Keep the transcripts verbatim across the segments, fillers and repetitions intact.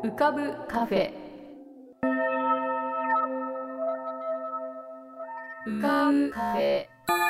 浮かぶカフェ。浮かぶカフェ。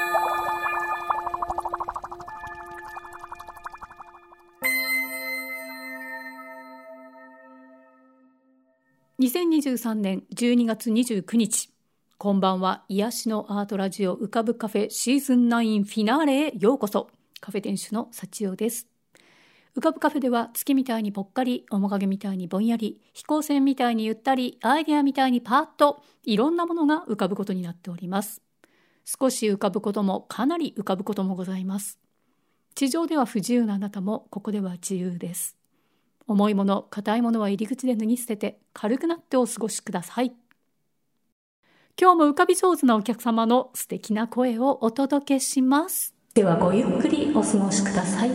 にせんにじゅうさんねんじゅうにがつにじゅうくにち、こんばんは。癒しのアートラジオ浮かぶカフェシーズンナインフィナーレへようこそ。カフェ店主の幸代です。浮かぶカフェでは月みたいにぽっかり、面影みたいにぼんやり、飛行船みたいにゆったり、アイデアみたいにパーッと、いろんなものが浮かぶことになっております。少し浮かぶこともかなり浮かぶこともございます。地上では不自由なあなたもここでは自由です。重いもの、硬いものは入り口で脱ぎ捨てて、軽くなってお過ごしください。今日も浮かび上手なお客様の素敵な声をお届けします。ではごゆっくりお過ごしください。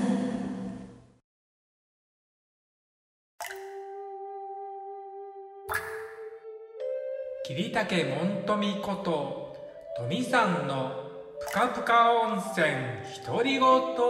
桐竹門富こと富さんのぷかぷか温泉独り言。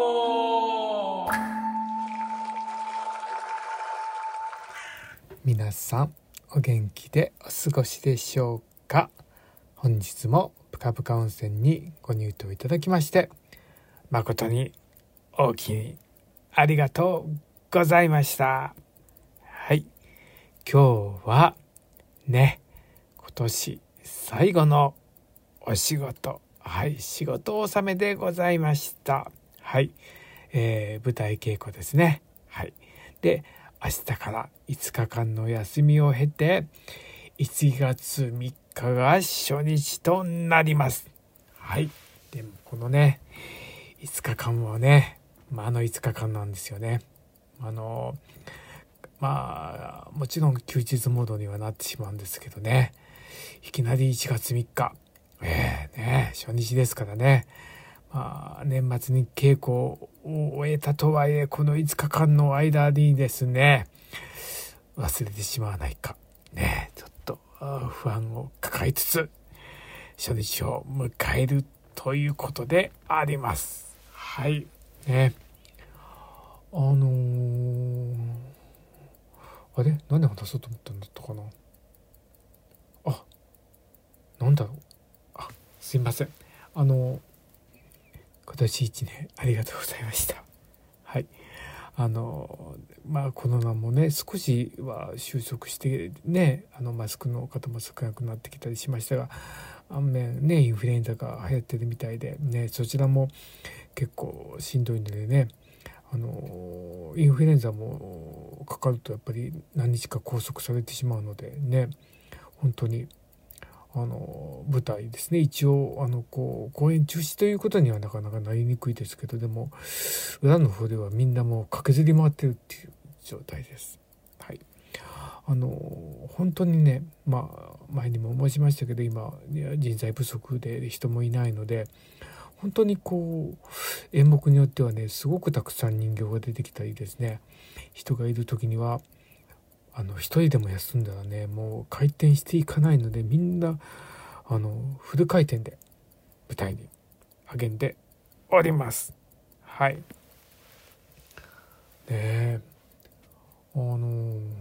皆さんお元気でお過ごしでしょうか。本日もぷかぷか温泉にご入湯いただきまして誠に大きにありがとうございました。はい、今日はね、今年最後のお仕事、はい仕事納めでございました。はい、えー、舞台稽古ですね。はい、で明日からいつかかんの休みを経ていちがつみっかが初日となります。はい、でもこのねいつかかんもね、まあ、あのいつかかんなんですよね。あのまあもちろん休日モードにはなってしまうんですけどね、いきなりいちがつみっか、えーね、初日ですからね、まあ、年末に稽古を終えたとはいえこのいつかかんの間にですね忘れてしまわないかね、ちょっと不安を抱えつつ初日を迎えるということであります。はいね、あのー、あれ何で話そうと思ったんだったかな。あ、なんだろう。あ、すいません。あの今年一年ありがとうございました。はい。あのまあコロナもね少しは収束してね、あのマスクの方も少なくなってきたりしましたが、反面ねインフルエンザが流行ってるみたいでね、そちらも結構しんどいのでね、あのインフルエンザもかかるとやっぱり何日か拘束されてしまうのでね、本当にあの舞台ですね、一応あのこう公演中止ということにはなかなかなりにくいですけど、でも裏の方ではみんなもう駆けずり回ってるっていう状態です。はい、あの本当にね、まあ前にも申しましたけど今人材不足で人もいないので、本当にこう演目によってはねすごくたくさん人形が出てきたりですね、人がいる時にはあの一人でも休んだらねもう回転していかないので、みんなあのフル回転で舞台に励んでおります。はいねえ、あのー、ね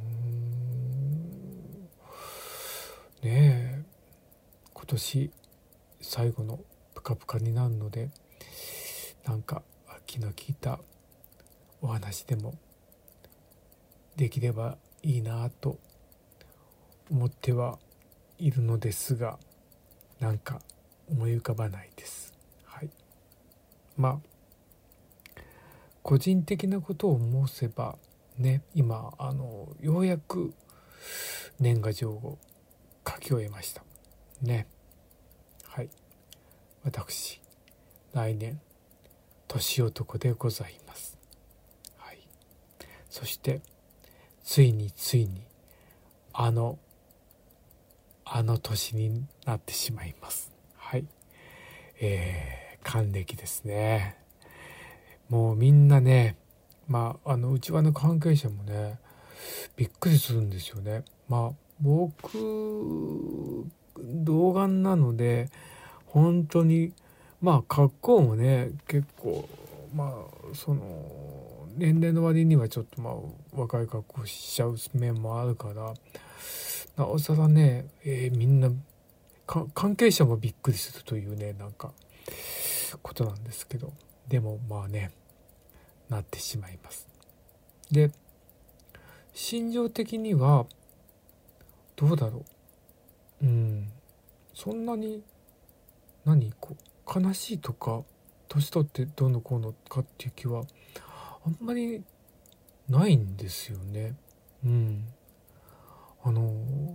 え今年最後のプカプカになるので、なんか気の利いたお話でもできればいいなと思ってはいるのですが、なんか思い浮かばないです。はい、まあ個人的なことを申せばね、今あのようやく年賀状を書き終えましたね。はい、私来年年男でございます。はい、そしてついについにあのあの年になってしまいます。はい、えー、還暦ですね。もうみんなね、まああのうちわの関係者もねびっくりするんですよね。まあ僕童顔なので本当にまあ格好もね結構まあその年齢の割にはちょっとまあ若い格好しちゃう面もあるからなおさらね、えー、みんなか関係者もびっくりするというねなんかことなんですけど、でもまあねなってしまいます。で心情的にはどうだろう、うんそんなに何こう悲しいとか年取ってどうのこうのかっていう気はあんまりないんですよね。うんあの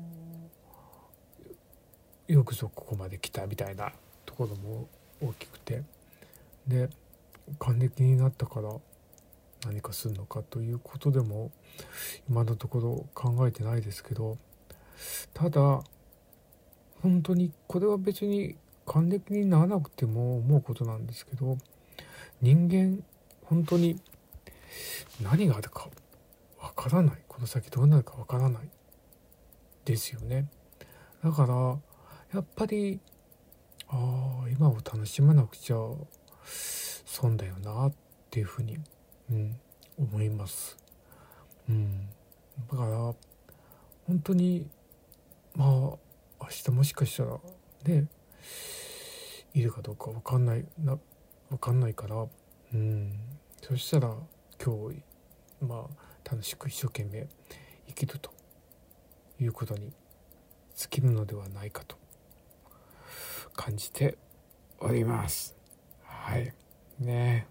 よくぞここまで来たみたいなところも大きくて、で還暦になったから何かするのかということでも今のところ考えてないですけど、ただ本当にこれは別に還暦にならなくても思うことなんですけど、人間本当に何があるかわからない、この先どうなるかわからないですよね。だからやっぱりああ今を楽しまなくちゃ損だよなっていうふうに、うん、思います、うん、だから本当にまあ明日もしかしたらねいるかどうか分かんないな分かんないから、うん、そしたら今日まあ楽しく一生懸命生きるということに尽きるのではないかと感じております。はいね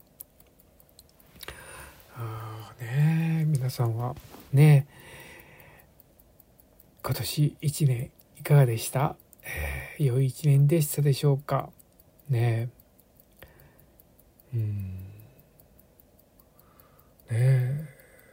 あね皆さんはね今年いちねんいかがでした、えー、良いいちねんでしたでしょうかねうんね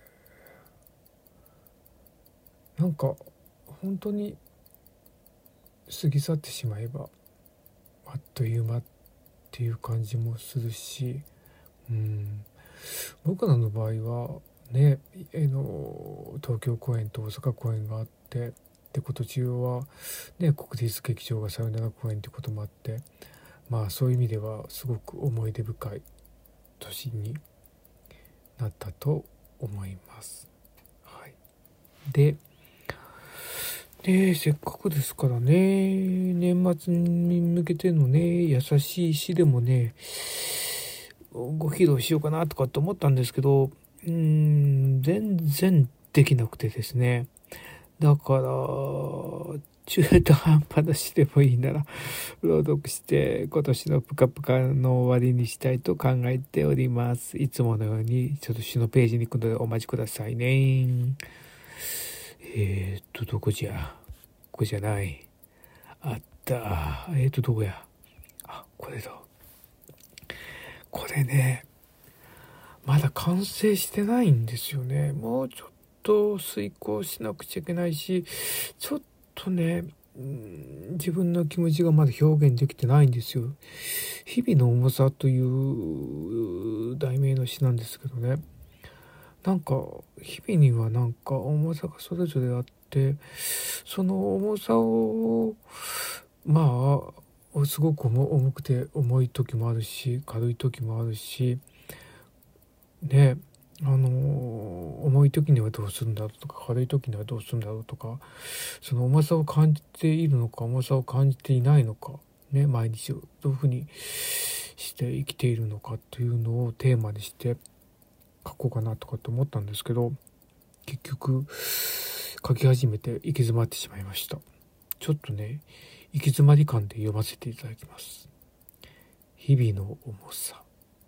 なんか本当に過ぎ去ってしまえばあっという間っていう感じもするし、うん僕らの場合はね、えの東京公演と大阪公演があって、で今年は、ね、国立劇場がさよなら公演ということもあって、まあそういう意味ではすごく思い出深い年になったと思います。はい、ででせっかくですからね年末に向けてのね優しい詩でもねご披露しようかなとかって思ったんですけど、うーん全然できなくてですね、だから中途半端な詩でもいいなら朗読して今年のプカプカの終わりにしたいと考えております。いつものようにちょっと詩のページに行くのでお待ちくださいね。えーっとどこじゃここじゃない、あったえーっとどこや、あこれだ、これねまだ完成してないんですよね。もうちょっと遂行しなくちゃいけないし、ちょっとね、うん、自分の気持ちがまだ表現できてないんですよ。日々の重さという題名の詩なんですけどね、なんか日々にはなんか重さがそれぞれあって、その重さをまあすごく重くて重い時もあるし軽い時もあるしね、あのー、重い時にはどうするんだろうとか軽い時にはどうするんだろうとか、その重さを感じているのか重さを感じていないのかね、毎日をどういうふうにして生きているのかというのをテーマにして書こうかなとかって思ったんですけど、結局書き始めて行き詰まってしまいました。ちょっとね行き詰まり感で読ませていただきます。日々の重さ。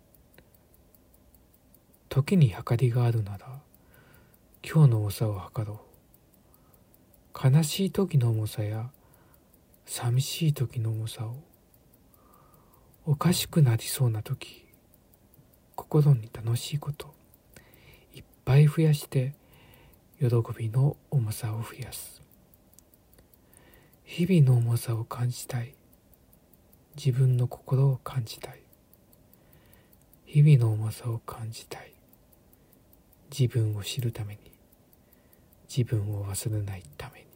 時に計りがあるなら今日の重さを測ろう。悲しい時の重さや寂しい時の重さを、おかしくなりそうな時、心に楽しいこといっぱい増やして喜びの重さを増やす。日々の重さを感じたい。自分の心を感じたい。日々の重さを感じたい。自分を知るために、自分を忘れないために。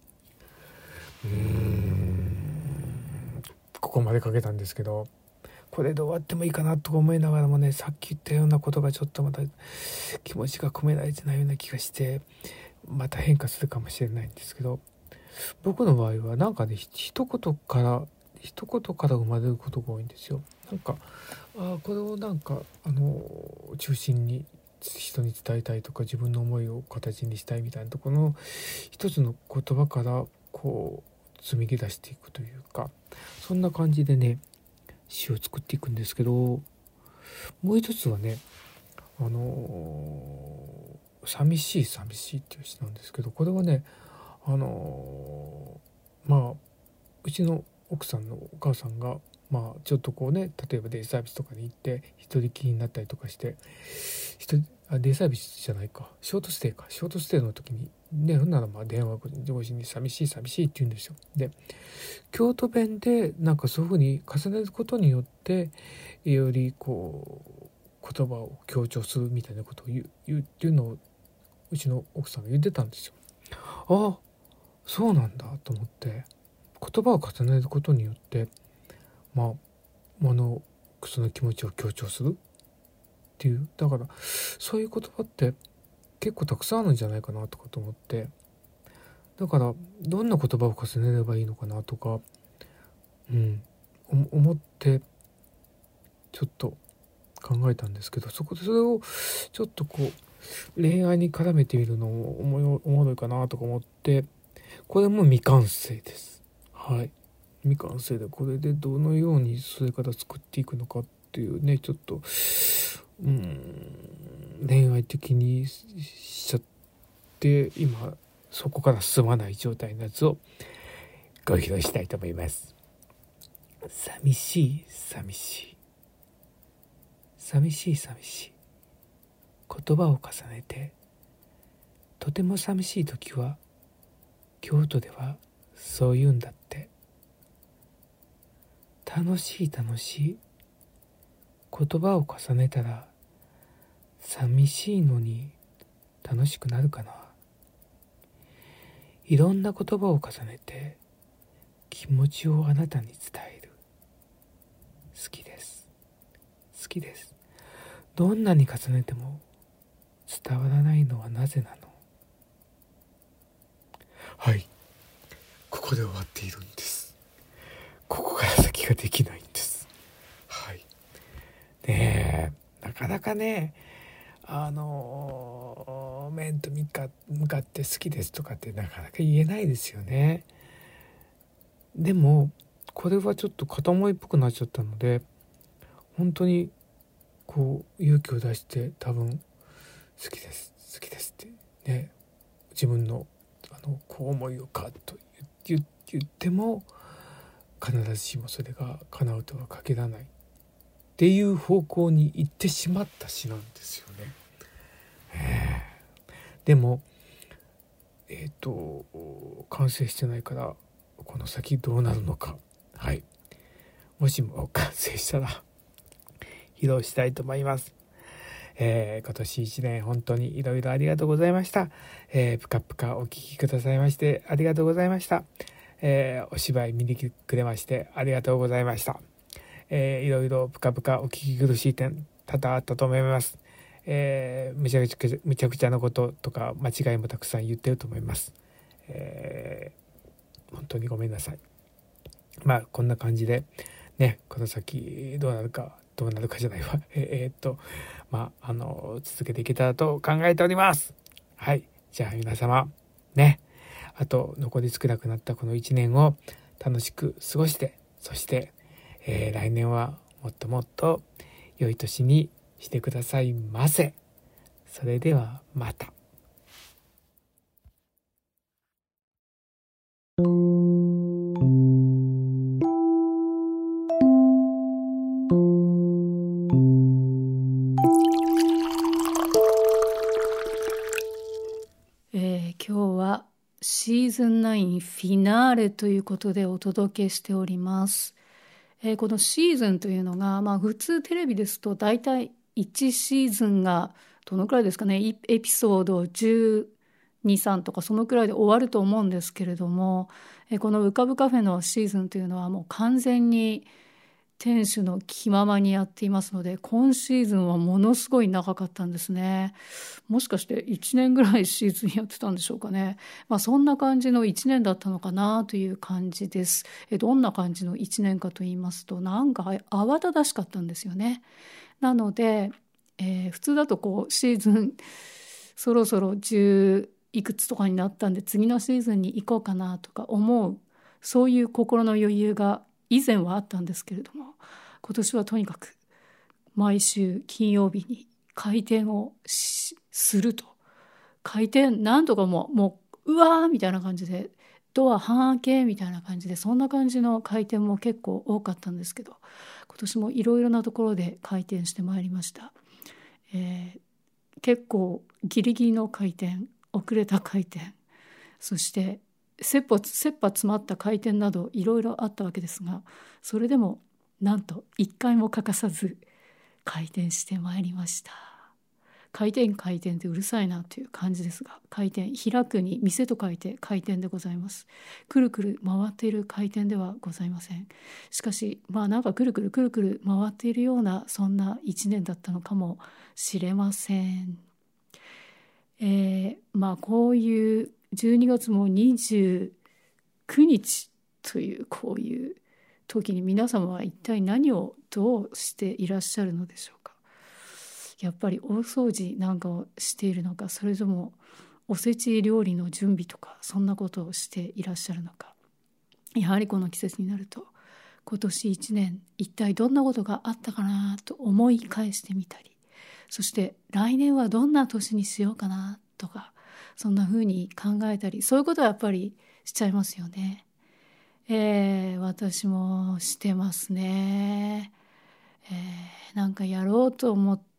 うーんここまで書けたんですけど、ここれで終わってもいいかなと思いながらもね、さっき言ったようなことがちょっとまた気持ちが込められてないような気がして、また変化するかもしれないんですけど、僕の場合はなんかね、一言から一言から生まれることが多いんですよ。なんかあこれをなんかあの中心に人に伝えたいとか、自分の思いを形にしたいみたいなところの一つの言葉からこう紡ぎ出していくというか、そんな感じでね詩を作っていくんですけど、もう一つはね、あのー、寂しい寂しいっていう詩なんですけど、これはね、あのー、まあうちの奥さんのお母さんが、まあちょっとこうね、例えばデイサービスとかに行って一人きりになったりとかして、一人あデイサービスじゃないか、ショートステイか、ショートステイの時にね、ほんならまあ電話越しに寂しい寂しいって言うんですよ。で、京都弁でなんかそういうふうに重ねることによってよりこう言葉を強調するみたいなことを言う、言うっていうのをうちの奥さんが言ってたんですよ。ああそうなんだと思って、言葉を重ねることによってまあものその気持ちを強調するっていう、だからそういう言葉って結構たくさんあるんじゃないかなとかと思って、だからどんな言葉を重ねればいいのかなとか、うん思ってちょっと考えたんですけど、そこでそれをちょっとこう恋愛に絡めてみるのもおもおもろいかなとか思って、これも未完成です。はい、未完成で、これでどのようにそれから作っていくのかっていうね、ちょっとうん恋愛的にしちゃって今そこから進まない状態のやつをご披露したいと思います。寂しい寂しい寂しい寂しい言葉を重ねて、とても寂しい時は京都ではそう言うんだって。楽しい楽しい言葉を重ねたら寂しいのに楽しくなるかな。いろんな言葉を重ねて気持ちをあなたに伝える。好きです好きです。どんなに重ねても伝わらないのはなぜなの。はい、ここで終わっているんです。ここから先ができないんです。はいねえ、なかなかね、あの面と向かって好きですとかってなかなか言えないですよね。でもこれはちょっと片思いっぽくなっちゃったので、本当にこう勇気を出して多分好きです好きですってね、自分のあのこう思いをカッと言って言っても必ずしもそれが叶うとは限らないっていう方向に行ってしまった詩なんですよね。えー、でもえっと完成してないからこの先どうなるのか、はい、もしも完成したら披露したいと思います。えー、今年一年本当にいろいろありがとうございました。えー、ぷかぷかお聞きくださいましてありがとうございました。えー、お芝居見に来てくれましてありがとうございました。えー、いろいろぷかぷかお聞き苦しい点多々あったと思います。えー、むちゃくちゃむちゃくちゃなこととか間違いもたくさん言ってると思います。えー、本当にごめんなさい。まあこんな感じでね、この先どうなるかどうなるかじゃないわえー、っとまああの続けていけたらと考えております。はい、じゃあ皆様ね、あと残り少なくなったこのいちねんを楽しく過ごして、そして、えー、来年はもっともっと良い年にしてくださいませ。それではまた。 えー、今日はシーズンナインフィナーレということでお届けしております。えー、このシーズンというのが、まあ、普通テレビですと大体いちシーズンがどのくらいですかね、エピソードじゅうに、さんとかそのくらいで終わると思うんですけれども、えー、この浮かぶカフェのシーズンというのはもう完全に店主の気ままにやっていますので、今シーズンはものすごい長かったんですね。もしかしていちねんぐらいシーズンやってたんでしょうかね。まあそんな感じのいちねんだったのかなという感じです。えどんな感じのいちねんかと言いますと、なんか慌ただしかったんですよね。なので、えー、普通だとこうシーズンそろそろじゅういくつとかになったんで次のシーズンに行こうかなとか思う、そういう心の余裕が以前はあったんですけれども、今年はとにかく毎週金曜日に開店をすると、開店なんとかもうもううわーみたいな感じで、ドア半開けみたいな感じで、そんな感じの開店も結構多かったんですけど、今年もいろいろなところで開店してまいりました。えー、結構ギリギリの開店、遅れた開店、そして切羽切羽詰まった開店などいろいろあったわけですが、それでもなんと一回も欠かさず開店してまいりました。開店開店ってうるさいなという感じですが、開店、開くに店と書いて開店でございます。くるくる回っている開店ではございません。しかしまあなんかくるくるくるくる回っているようなそんな一年だったのかもしれません。えー、まあこういうじゅうにがつもにじゅうくにちというこういう時に皆様は一体何をどうしていらっしゃるのでしょうか。やっぱり大掃除なんかをしているのか、それともおせち料理の準備とかそんなことをしていらっしゃるのか。やはりこの季節になると今年いちねん一体どんなことがあったかなと思い返してみたり、そして来年はどんな年にしようかなとか、そんな風に考えたり、そういうことはやっぱりしちゃいますよね。えー、私もしてますね。えー、なんかやろうと思って、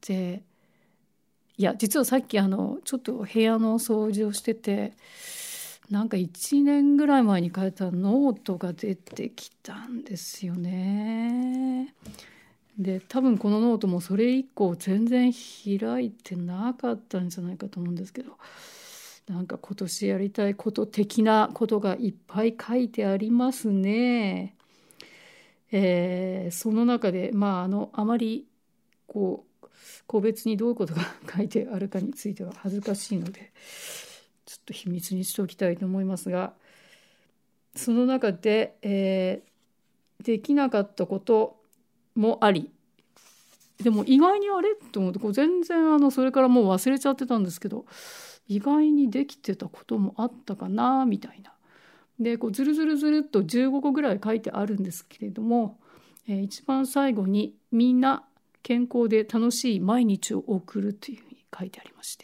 いや実はさっきあのちょっと部屋の掃除をしてて、なんかいちねんぐらい前に書いたノートが出てきたんですよね。で多分このノートもそれ以降全然開いてなかったんじゃないかと思うんですけど、なんか今年やりたいこと的なことがいっぱい書いてありますね。えー、その中でまああのあまりこう個別にどういうことが書いてあるかについては恥ずかしいのでちょっと秘密にしておきたいと思いますが、その中で、えー、できなかったこともあり、でも意外にあれと思って、こう全然あのそれからもう忘れちゃってたんですけど、意外にできてたこともあったかなみたいな。でこうずるずるずるっとじゅうごこぐらい書いてあるんですけれども、えー、一番最後にみんな健康で楽しい毎日を送るというふうに書いてありまして、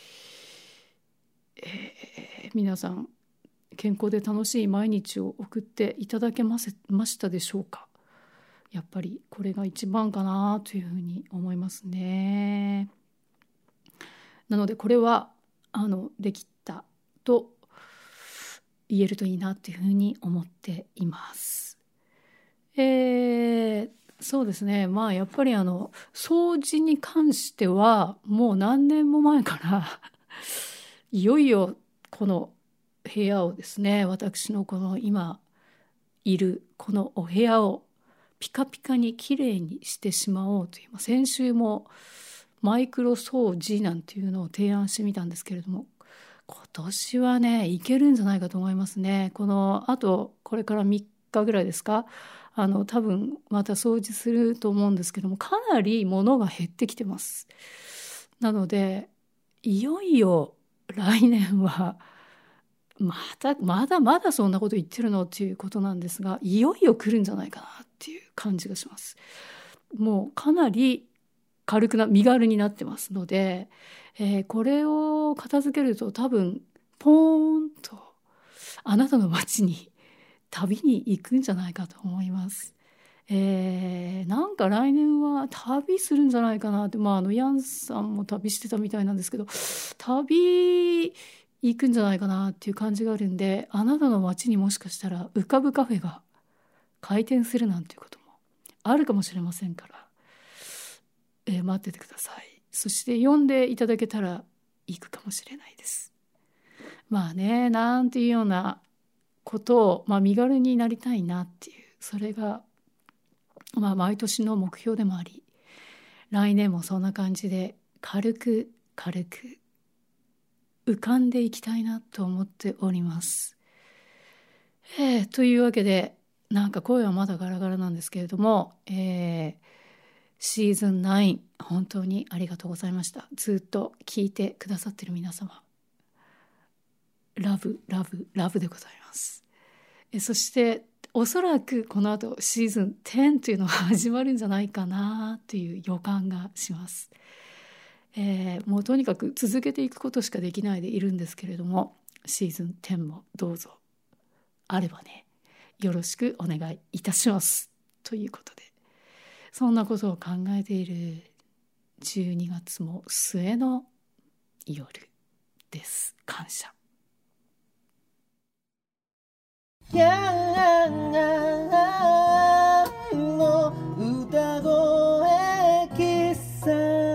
えー、皆さん健康で楽しい毎日を送っていただけましたでしょうか。やっぱりこれが一番かなというふうに思いますね。なのでこれはあのできたと言えるといいなというふうに思っています。えー、そうですね、まあやっぱりあの掃除に関してはもう何年も前からいよいよこの部屋をですね、私のこの今いるこのお部屋をピカピカにきれいにしてしまおうという、先週もマイクロ掃除なんていうのを提案してみたんですけれども、今年はねいけるんじゃないかと思いますね。このあとこれからみっかぐらいですか、あの多分また掃除すると思うんですけども、かなり物が減ってきてます。なのでいよいよ来年はまたまだまだそんなこと言ってるのっていうことなんですが、いよいよ来るんじゃないかなっていう感じがします。もうかなり軽くな身軽になってますので、えー、これを片付けると多分ポーンとあなたの街に旅に行くんじゃないかと思います。えー、なんか来年は旅するんじゃないかなって、まあ、あのヤンさんも旅してたみたいなんですけど、旅行くんじゃないかなっていう感じがあるんで、あなたの街にもしかしたら浮かぶカフェが開店するなんていうこともあるかもしれませんから、えー、待っててください。そして読んでいただけたら行くかもしれないです。まあね、なんていうようなことを、まあ、身軽になりたいなっていう、それがまあ、毎年の目標でもあり、来年もそんな感じで軽く軽く浮かんでいきたいなと思っております。えー、というわけで、なんか声はまだガラガラなんですけれども、えー、シーズンナイン本当にありがとうございました。ずっと聞いてくださってる皆様、ラブラブラブでございます。えそしておそらくこの後シーズンテンというのが始まるんじゃないかなという予感がします。えー、もうとにかく続けていくことしかできないでいるんですけれども、シーズンテンもどうぞあればね、よろしくお願いいたしますということで、そんなことを考えているじゅうにがつも末の夜です。感謝。やーの歌声喫茶。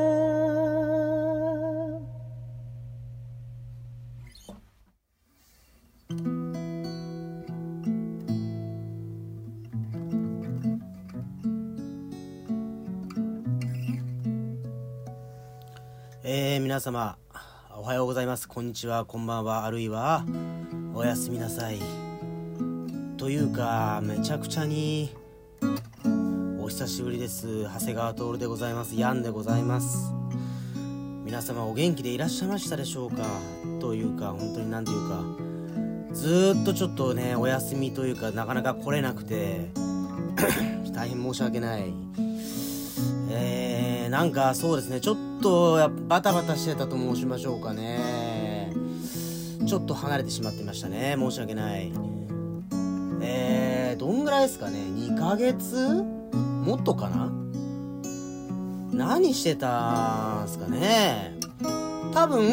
えー、皆様おはようございます、こんにちは、こんばんは、あるいはおやすみなさいというか、めちゃくちゃにお久しぶりです。長谷川徹でございます。ヤンでございます。皆様お元気でいらっしゃいましたでしょうか。というか本当になんていうか、ずっとちょっとねお休みというか、なかなか来れなくて大変申し訳ない。えー、なんかそうですね、ちょっとやバタバタしてたと申しましょうかね。ちょっと離れてしまっていましたね、申し訳ない。えー、どんぐらいですかね、にかげつもっとかな。何してたんすかね。多分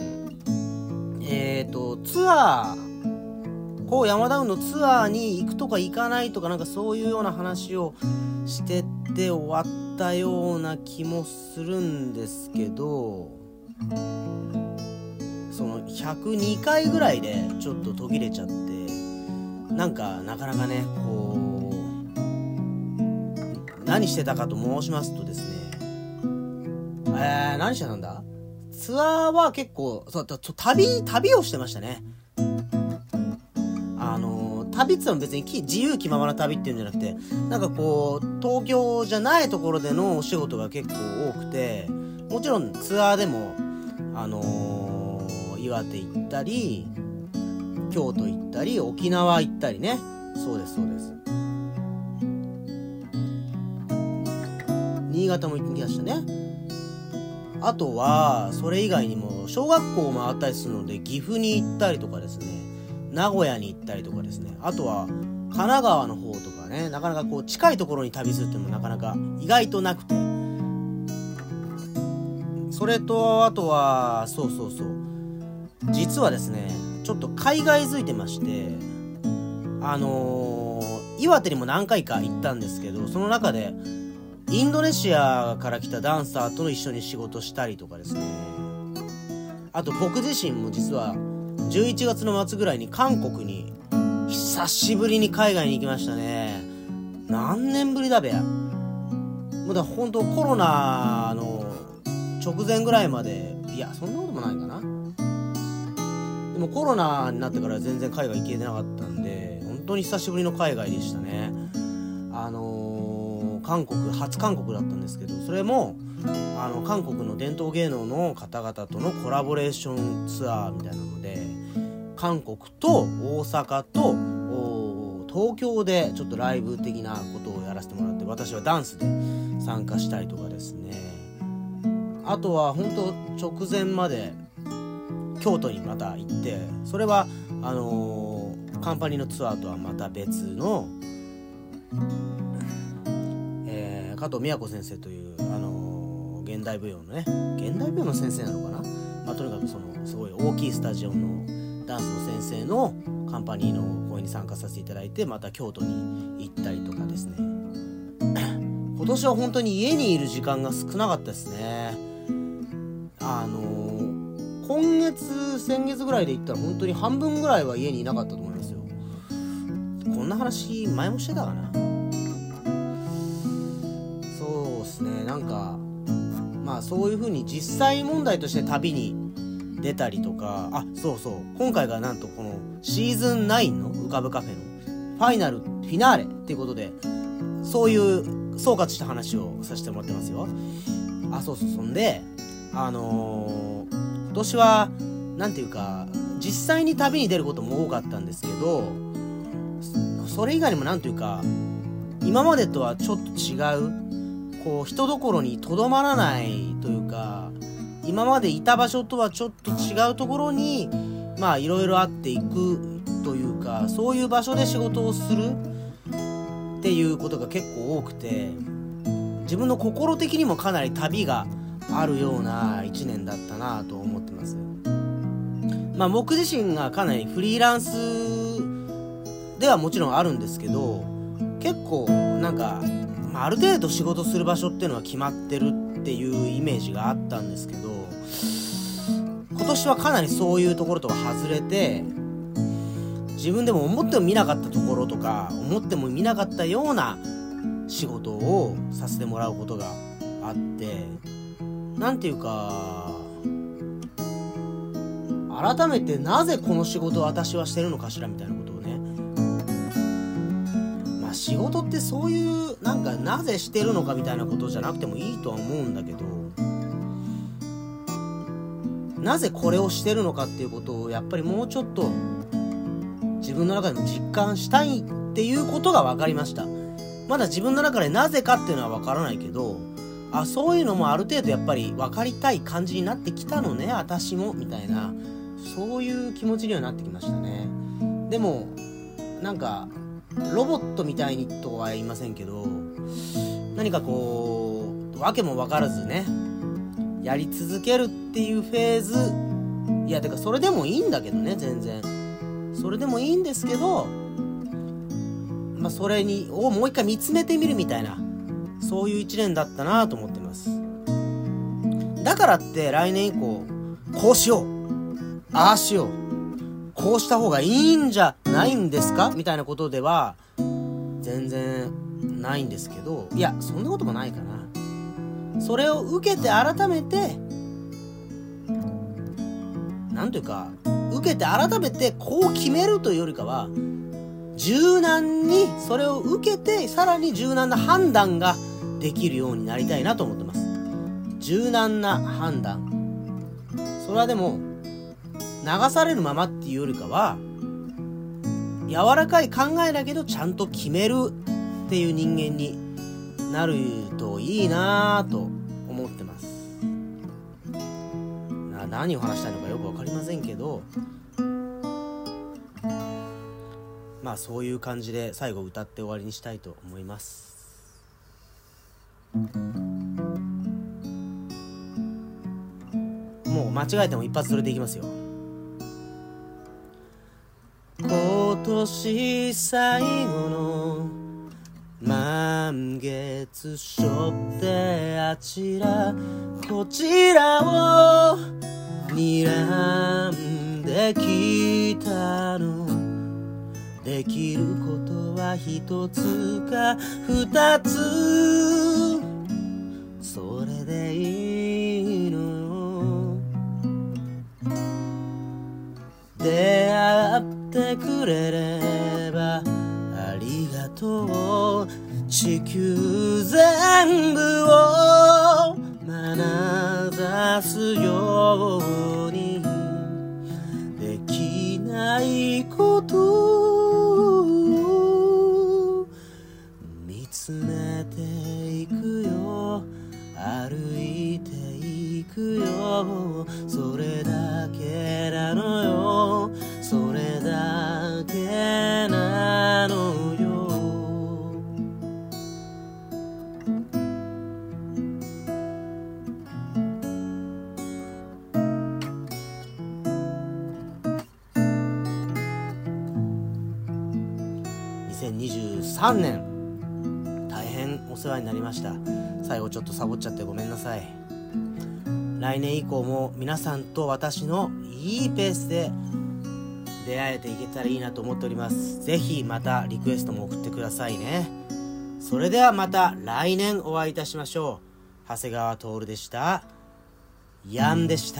えーとツアーこう山ダウンのツアーに行くとか行かないとか、なんかそういうような話をしてって終わったような気もするんですけど、そのひゃくにかいぐらいでちょっと途切れちゃって、なんかなかなかね、こう何してたかと申しますとですね、えー、何してたんだ。ツアーは結構そう旅旅をしてましたね。あの旅って言っても別に自由気ままな旅っていうんじゃなくて、なんかこう東京じゃないところでのお仕事が結構多くて、もちろんツアーでもあのー、岩手行ったり京都行ったり沖縄行ったりね。そうですそうです。新潟も行きましたね。あとはそれ以外にも小学校を回ったりするので岐阜に行ったりとかですね、名古屋に行ったりとかですね、あとは神奈川の方とかね、なかなかこう近いところに旅するっていうのもなかなか意外となくて、それとあとはそうそうそう実はですね、ちょっと海外づいてまして、あのー、岩手にも何回か行ったんですけど、その中でインドネシアから来たダンサーと一緒に仕事したりとかですね、あと僕自身も実はじゅういちがつの末ぐらいに韓国に久しぶりに海外に行きましたね。何年ぶりだべや。もうだ本当コロナの直前ぐらいまで、いやそんなこともないかな。でもコロナになってから全然海外行けてなかったんで、本当に久しぶりの海外でしたね。あのー、韓国初韓国だったんですけど、それもあの韓国の伝統芸能の方々とのコラボレーションツアーみたいなので、韓国と大阪と東京でちょっとライブ的なことをやらせてもらって、私はダンスで参加したりとかですね、あとは本当直前まで京都にまた行って、それはあのー、カンパニーのツアーとはまた別の、えー、加藤美也子先生という、あのー、現代舞踊のね現代舞踊の先生なのかな、まあ、とにかくそのすごい大きいスタジオのダンスの先生のカンパニーの講演に参加させていただいて、また京都に行ったりとかですね今年は本当に家にいる時間が少なかったですね。あのー、今月先月ぐらいで言ったら本当に半分ぐらいは家にいなかったと思いますよ。こんな話前もしてたかな。 なんかまあそういう風に実際問題として旅に出たりとか、あ、そうそう、今回がなんとこのシーズンナインの浮かぶカフェのファイナルフィナーレっていうことで、そういう総括した話をさせてもらってますよ。あ、そうそう、そんであのー、今年はなんていうか実際に旅に出ることも多かったんですけど、それ以外にもなんていうか今までとはちょっと違う、こう人どころにとどまらないというか、今までいた場所とはちょっと違うところにまあいろいろあっていくというか、そういう場所で仕事をするっていうことが結構多くて、自分の心的にもかなり旅があるような一年だったなと思ってます。まあ僕自身がかなりフリーランスではもちろんあるんですけど、結構なんか、まあ、ある程度仕事する場所っていうのは決まってるっていうイメージがあったんですけど、今年はかなりそういうところとは外れて、自分でも思っても見なかったところとか思っても見なかったような仕事をさせてもらうことがあって、なんていうか改めてなぜこの仕事を私はしてるのかしらみたいなことをね、まあ仕事ってそういうなんかなぜしてるのかみたいなことじゃなくてもいいとは思うんだけど、なぜこれをしてるのかっていうことをやっぱりもうちょっと自分の中でも実感したいっていうことが分かりました。まだ自分の中でなぜかっていうのは分からないけど、あ、そういうのもある程度やっぱり分かりたい感じになってきたのね、私もみたいな、そういう気持ちにはなってきましたね。でもなんかロボットみたいにとは言いませんけど、何かこう訳も分からずねやり続けるっていうフェーズ、いやてかそれでもいいんだけどね、全然それでもいいんですけど、まあそれにをもう一回見つめてみるみたいな、そういう一年だったなと思ってます。だからって来年以降こうしようああしようこうした方がいいんじゃないんですかみたいなことでは全然ないんですけど、いやそんなこともないかな。それを受けて改めてなんというか受けて改めてこう決めるというよりかは、柔軟にそれを受けてさらに柔軟な判断ができるようになりたいなと思ってます。柔軟な判断、それはでも流されるままっていうよりかは柔らかい考えだけどちゃんと決めるっていう人間になるといいなと思ってます。な何を話したいのかよくわかりませんけど、まあそういう感じで最後歌って終わりにしたいと思います。もう間違えても一発それでいきますよ。今年最後の満月しょってあちらこちらを睨んできたの、できることは一つか二つ、それでいいのよ。出会ってくれればありがとう、地球全部を眼差すように、できないこと見つめていくよ、歩いていくよ、それだけなのよ、それだけなのよ。にせんにじゅうさんねん大変お世話になりました。最後ちょっとサボっちゃってごめんなさい。来年以降も皆さんと私のいいペースで出会えていけたらいいなと思っております。ぜひまたリクエストも送ってくださいね。それではまた来年お会いいたしましょう。 長谷川徹でした。ヤンでした。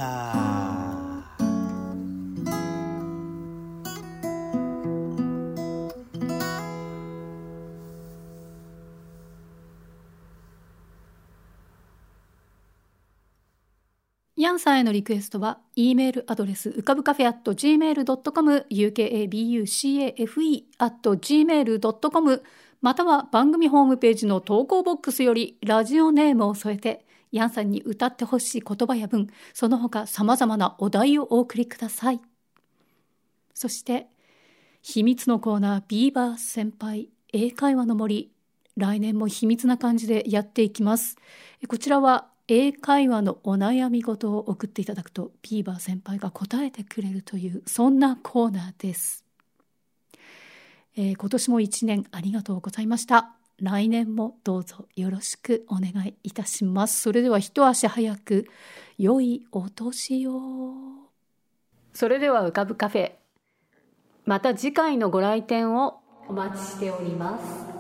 ヤンさんへのリクエストは E メールアドレスうかぶカフェ アットジーメールドットコム ユーケーエービーユーシーエーエフイー アットジーメールドットコム または番組ホームページの投稿ボックスよりラジオネームを添えてヤンさんに歌ってほしい言葉や文、その他様々なお題をお送りください。そして秘密のコーナービーバー先輩英会話の森、来年も秘密な感じでやっていきます。こちらは英会話のお悩み事を送っていただくとビーバー先輩が答えてくれるというそんなコーナーです。えー、今年も一年ありがとうございました。来年もどうぞよろしくお願いいたします。それでは一足早く良いお年を。それでは浮かぶカフェ、また次回のご来店をお待ちしております。